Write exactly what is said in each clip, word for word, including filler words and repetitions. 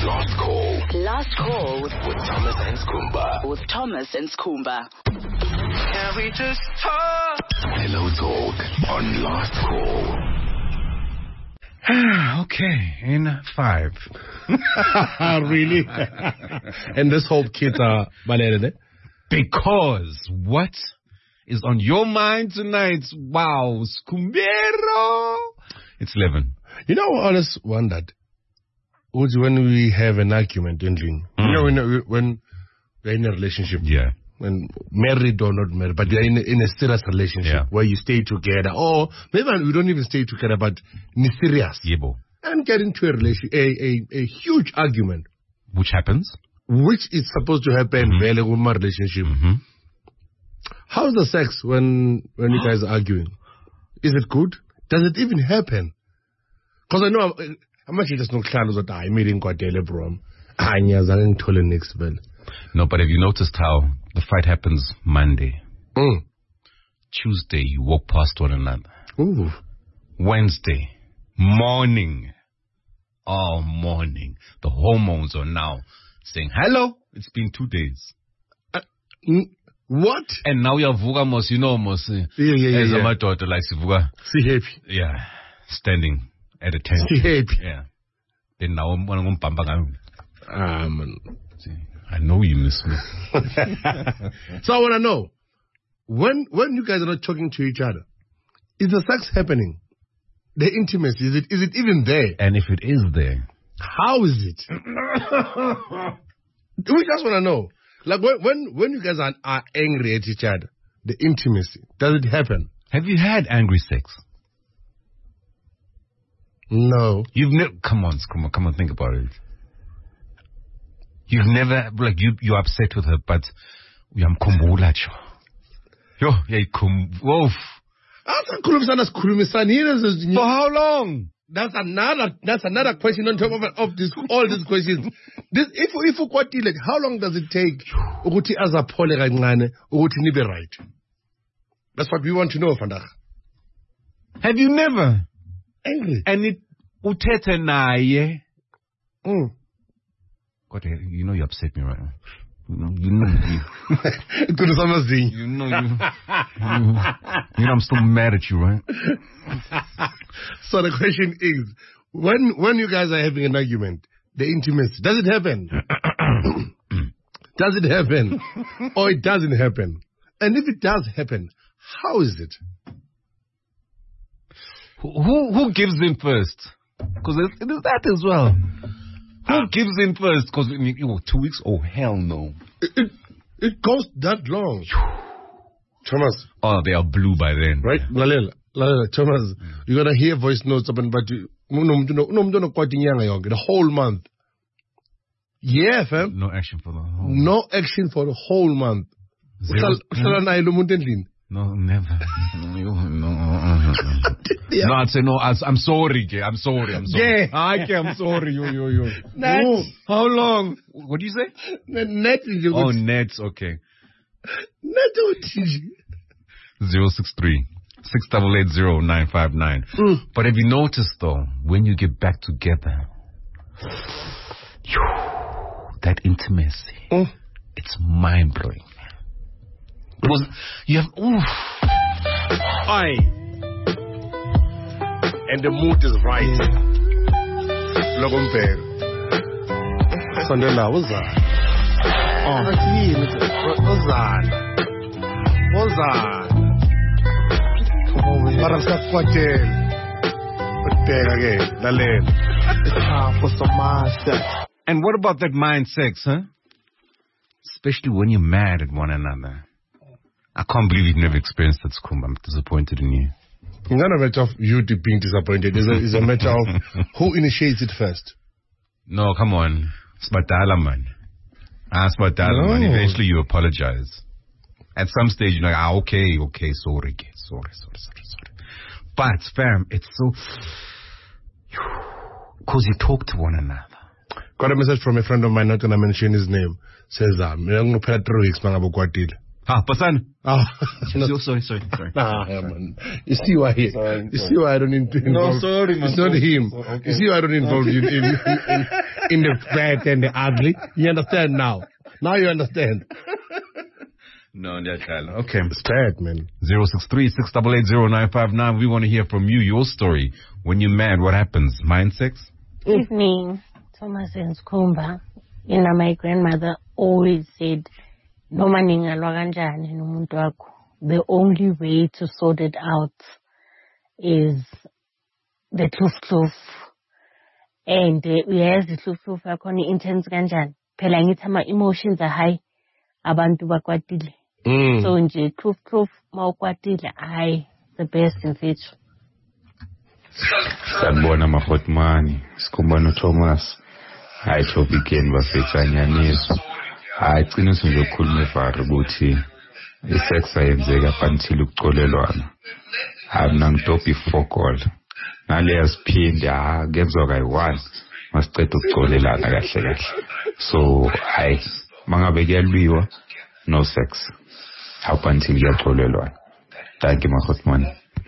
Last call. Last call with Thomas and Skumba. With Thomas and Skumba. Can we just talk? Hello Talk on Last Call. Okay, in five. Really? And this whole kid, uh, Balele? Because what is on your mind tonight? Wow, Skumbero. It's eleven. You know, I always wondered, when we have an argument, mm. you know, when, when we're in a relationship, yeah, when married or not married, but you're in a, in a serious relationship yeah. where you stay together, or maybe we don't even stay together, but it's serious. Yebo. And get into a relation, a, a, a huge argument. Which happens? Which is supposed to happen in mm-hmm. a woman relationship. Mm-hmm. How's the sex when when you guys are arguing? Is it good? Does it even happen? Because I know I'm actually just not clear that I'm meeting Kwadele, bro. No, but have you noticed how the fight happens Monday? Mm. Tuesday, you walk past one another. Ooh. Wednesday, morning. Oh, morning. The hormones are now saying, hello, it's been two days. Uh, mm, what? And now you're Vuga Mos, you know Mos. Yeah, yeah, yeah. As yeah. my daughter likes Vuga. See happy. Yeah. Standing at attention. See happy. Yeah. Then now I'm going to Ah, man. I know you miss me. So I want to know, when when you guys are not talking to each other, is the sex happening? The intimacy, is it is it even there? And if it is there, how is it? We just want to know. Like when, when when you guys are, are angry at each other, the intimacy, does it happen? Have you had angry sex? No. You've never. Come on, come on, come on. Think about it. You've never, like, you, you're upset with her, but uyamkhumbula jo. Yo, yayikhum. Woof. For how long? That's another. That's another question on top of of this. All these questions. This, if if ukwatile, how long does it take? Ukuthi azaphole kancane, ukuthi nibe right. That's what we want to know, Vandag. Have you never angry? And it uthethe naye. Mm. God, you know you upset me right now. You know, you know, you, you know, you, you, you know, I'm still mad at you, right? So the question is, when when you guys are having an argument, the intimacy, does it happen? Does it happen, or it doesn't happen? And if it does happen, how is it? Who who gives in first? Because it is that as well. Who uh, gives in first? Because you know, two weeks? Oh, hell no. It, it, it goes that long. Thomas. Oh, they are blue by then. Right? Lalela, Lalela, Thomas, mm. You're going to hear voice notes, but you, the whole month. Yeah, fam. No action for the whole month. No action for the whole month. Zero. No, never. No, no, no, yeah. No, I'd say no. I'm sorry, Jay. I'm sorry. I'm sorry. Yeah. Okay, I'm sorry. Yo, yo, yo. Nets. Oh, how long? What do you say? Nets. Oh, nets. Okay. Nets. Zero six three six double eight zero nine five nine. But have you noticed though, when you get back together, that intimacy, mm. it's mind blowing. Was you have oof. Aye. And the mood is right. Logompere. Sondela, what's that? Oh, what's that? What's that? Para sa kwatel. Pagtega again. Dale. It's time for some mind sex. And what about that mind sex, huh? Especially when you're mad at one another. I can't believe you've never experienced that, Skumba. I'm disappointed in you. It's not a matter of you being disappointed. It's a, it's a matter of who initiates it first. No, come on. It's Badala, man. Ah, it's Badala, no. man. Eventually you apologize. At some stage, you're like, ah, okay, okay, sorry, sorry, sorry, sorry, sorry. But, fam, it's so... Because you talk to one another. Got a message from a friend of mine, not going to mention his name. Says, I'm going to pay three weeks, man, Ha, Pasan. Ah, Oh, sorry, sorry, sorry. nah, man. You see why he, Sorry, you sorry. see why I don't involve. No, sorry, man. It's not him. So- okay. You see why I don't involve you in, in, in, in the bad and the ugly. You understand now? Now you understand. No, that's okay. It's bad, man. zero six three, six eight eight, zero nine five nine. We want to hear from you, your story. When you're mad, what happens? Mind sex? Evening, Thomas and Skumba. You know, my grandmother always said, "Noma ningalwa kanjani nomuntu wakho, the only way to sort it out is the kloof kloof." And uh, yes, the kloof kloof yakhona intense kanjani. Phela ngithi ama emotions are high, abantu bakwatile. Mm. So nje kloof kloof mawukwatile, hayi, the best in future. Sanibona Mahotmani, Skumba no Thomas. Hayi topic yenu bafethu anyaniswa. Hayi qiniso nje ukukhuluma eVaru ukuthi isex ayenzeka up until ukucolelwana. Hayi mina ngidobha ifokol. Naleya siphinde ha kenzwa kayi-one masiceda ukucolelana kahle kahle. So hayi mangabe kuyalwiwa no sex up until kuyacolelwana. Thank you Mahotmani.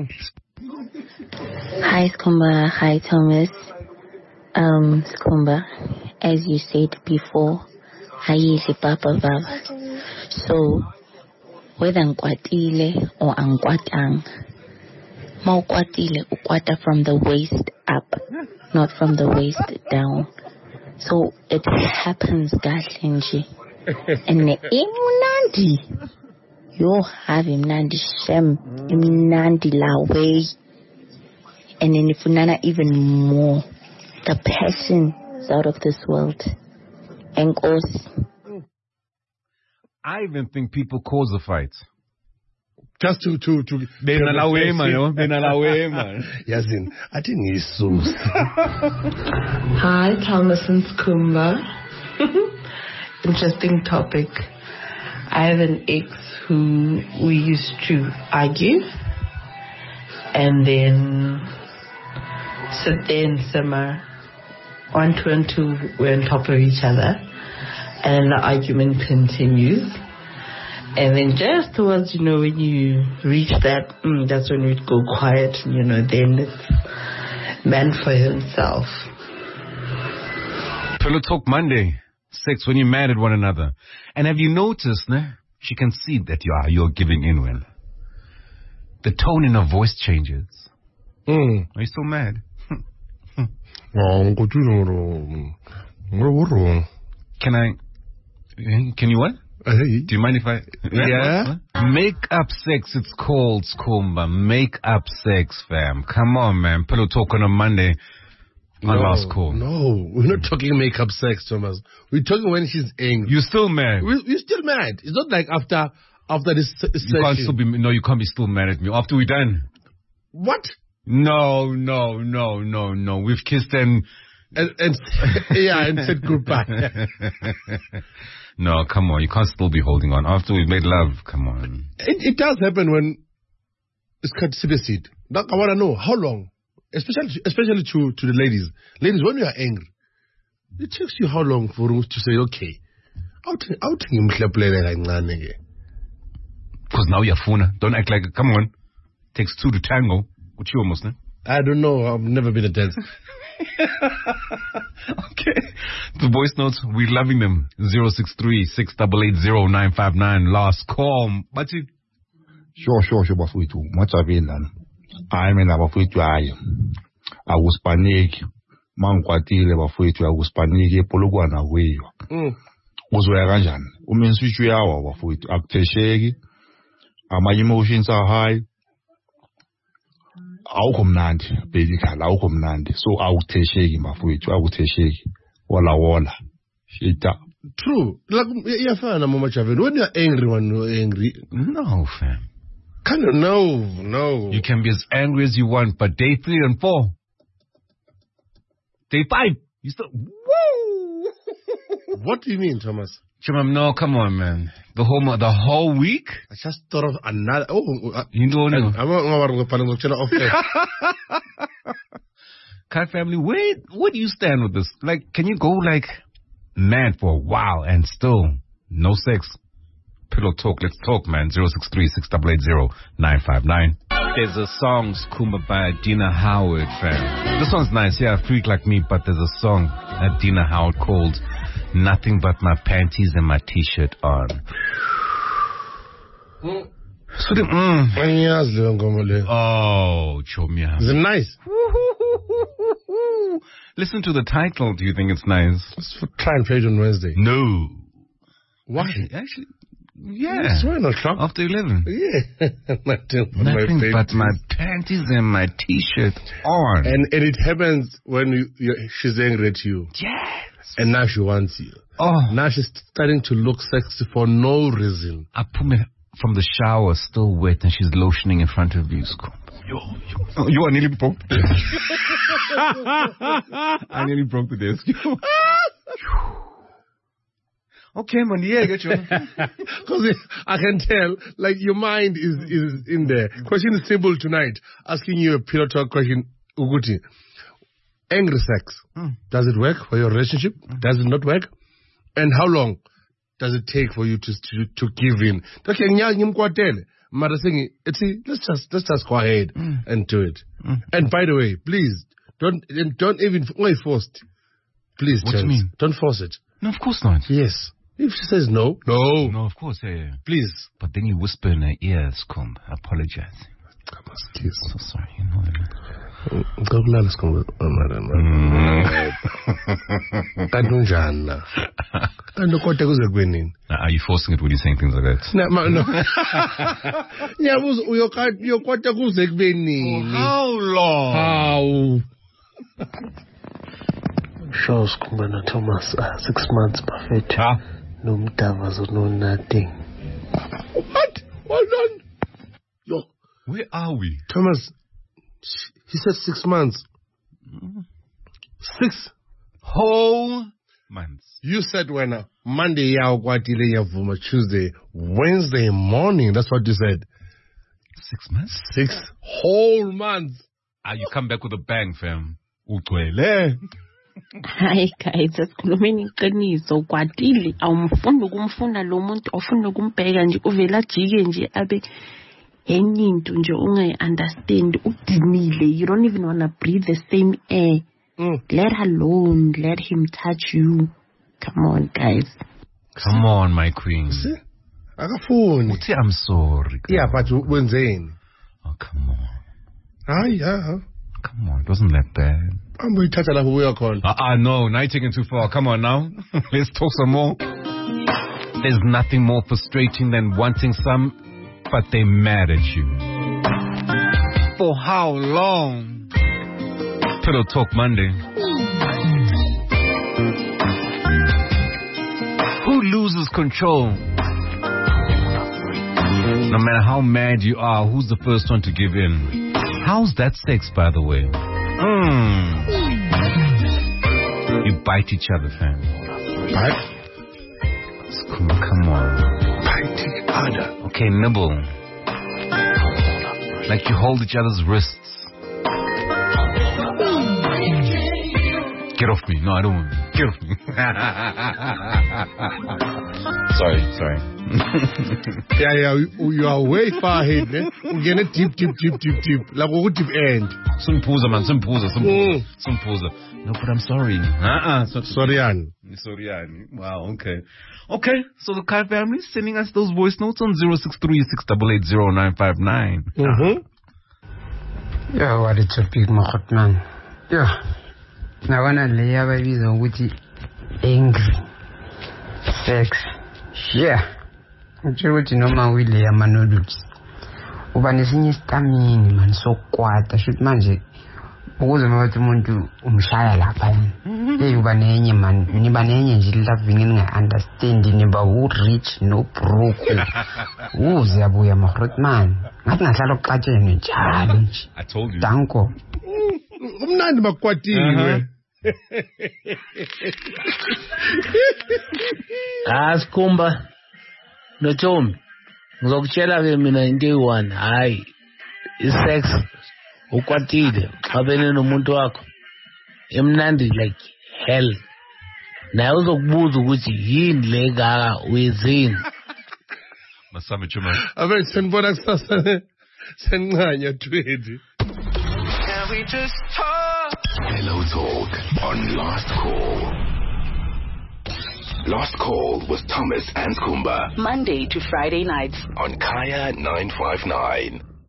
Hi Skumba, hi Thomas. Um, Skumba, as you said before, hayidli papa vava. So, whether nkwatile or ankwatang, mawkwatile ukwata from the waist up, not from the waist down. So it happens kahle nje. And imnandi, yo have imnandi shem, imnandi la way. And then if unana even more, the passion is out of this world. And goes. I even think people cause a fight. Just to to to. Benalawe man, yo. Benalawe man. Yazin, I think he's so. Hi, Thomas and Skumba. Interesting topic. I have an ex who we used to argue, and then sit there and simmer. One, two, and two were on top of each other, and the argument continues. And then just towards, you know, when you reach that, mm, that's when we'd go quiet, you know, then it's man for himself. Pillow Talk Monday. Sex when you're mad at one another. And have you noticed, ne? She can see that you are, you're giving in when. The tone in her voice changes. Mm. Are you still mad? Oh, wrong. Can I, can you what? Hey. Do you mind if I? Yeah. Make up sex, it's called, Skumba. Make up sex, fam. Come on, man. Pillow Talk on a Monday. On No, last call. no, we're not talking makeup sex, Thomas. We're talking when she's angry. You're still mad. We, we're still mad. It's not like after after this se- You session. can't still be, no, you can't be still mad at me. After we're done. What? No, no, no, no, no. We've kissed and... And, and yeah, and said goodbye. No, come on. You can't still be holding on. After we've made love, come on. It, it does happen when it's considered seed. Now, I want to know how long, especially especially to, to the ladies. Ladies, when you are angry, it takes you how long for us to say, okay, I'll take him. Because now you're funa. Don't act like, come on. Takes two to tango. What you almost, ne? I don't know. I've never been a dancer. Okay. The voice notes, we're loving them. zero six three, six eight eight, zero nine five nine. Last call. But you... Sure, sure, sure, bafowethu. Matsabelana. Hayi mina bafowethu hayi. Akuspaniki. Mangikwatile bafowethu akuspaniki epolokwana weyo. Mm. Uzoya kanjani? Uma inswitch yawa bafowethu akuthesheki. Ama emotions are high. Awukho mnandi basically awukho mnandi so awuthesheki bafowethu awuthesheki wala wala shita. True. Like iyafana Mama Chaveni. When you're angry, when you're angry, No, fam. kind of no, no. You can be as angry as you want, but day three and four, day five, you still... Woo! What do you mean, Thomas? Chimam, no, come on, man. The whole mo- the whole week? I just thought of another. Oh, uh, You don't know. I'm not going to off there. Kai family, where where do you stand with this? Like, can you go like mad for a while and still no sex? Pillow Talk. Let's talk, man. zero six three, six eight eight, zero nine five nine. There's a song, Skumba, by Dina Howard, fam. This song's nice, yeah, Freak Like Me, but there's a song that Dina Howard called Nothing But My Panties and My T-Shirt On. Mm. Mm. Oh, Chomia. Is it nice? Listen to the title. Do you think it's nice? Let's try and play it on Wednesday. No. Why? Actually, actually yeah. Yes, why not, Trump? After eleven. Yeah. Nothing but Nothing my but my panties and my T-shirt on. And and it happens when you, you, she's angry at you. Yes. And now she wants you. Oh. Now she's starting to look sexy for no reason. I put me from the shower, still wet, and she's lotioning in front of you. Yo, yo. Oh, you are nearly broke. I nearly broke the desk. Okay, man, yeah, I get you. Because I can tell, like, your mind is, is in there. Question is simple tonight. Asking you a pillow talk question, Uguti. Angry sex. Mm. Does it work for your relationship? Mm. Does it not work? And how long does it take for you to to, to give in? Okay, let's just let's just go ahead mm. and do it. Mm. And by the way, please don't don't even wait forced. Please, what do you mean? Don't force it. No, of course not. Yes. If she says no, no. No, of course, yeah, yeah. Please. But then you whisper in her ear, Scum, apologize. I'm so sorry, you know that. Ngokulala Scum. Kanunjana. Kandokote kuze kwenini? Are you forcing it when you're saying things like that? No, no. Nyabuzo uyokote kuze kwenini? How long? How? Shows Kumbana Thomas, uh, six months perfect. Huh? No mtavas, no nothing. What? Hold on. Yo. Where are we? Thomas, he said six months. Mm. Six whole months. You said when uh, Monday, Tuesday, Wednesday morning. That's what you said. Six months? Six whole months. Ah, you come back with a bang, fam. Utwele. Hayi guys, asikhulumeni iqiniso kwatile awumfundi ukumfuna lo muntu ofuna ukumbheka nje uvela jike nje abe enye into nje ungayi-understand udinile. You don't even want to breathe the same air. Mm. Let her alone. Let him touch you. Come on, guys. Come on, my queen. See? Akafuni. Uthi I'm sorry. Yeah, but wenzeni? Oh, come on. Hayi, yeah. Come on, it wasn't that bad. I'm going to touch a we are called. Ah, uh, uh, no, now you're taking too far. Come on now. Let's talk some more. There's nothing more frustrating than wanting some, but they mad at you. For how long? Pillow Talk Monday. Who loses control? No matter how mad you are, who's the first one to give in? How's that sex, by the way? Mm. You bite each other, fam. Bite? Come, come on. Bite each other. Okay, nibble. Like you hold each other's wrists. Get off me. No, I don't want to. Get off me. Sorry, sorry. yeah, yeah, you, you are way far ahead, eh? We're gonna tip, tip, tip, tip, tip. Like we tip end. Some pooza, man. Some pooza, some pooza. Some pooza. No, but I'm sorry. Uh-uh. So, sorry, Annie. Sorry, Annie. Wow, okay. Okay, so the Kai family is sending us those voice notes on zero six three, six eight eight, zero nine five nine. Mm-hmm. Yeah, what a topic, man. Yeah. Now, when I lay out my visa, with angry sex. Yeah. Ngitsho ukuthi noma wile ama noodles uba nesinye istamini man sokwata shoot manje ukuze mabathi umuntu umshaya lapha hey uba nenye man niba nenye nje loving ninga understand niba u rich no broke uze abuya mahrot man ngathi ngahlala oqatsheni njalo nje I told you danko umnandi makwatiwe Askumba no Tom ngizokutshela ke mina into eyi-one hayi isex ukwatile xabene nomuntu wakho emnandi like hell naye uzokubuza ukuthi yini le kaka uyezini Masame Chuma. Abe senibona kusasa senqanya twenty. Can we just talk? Hello Talk on Last Call. Last Call with Thomas and Kumba. Monday to Friday nights on Kaya nine five nine.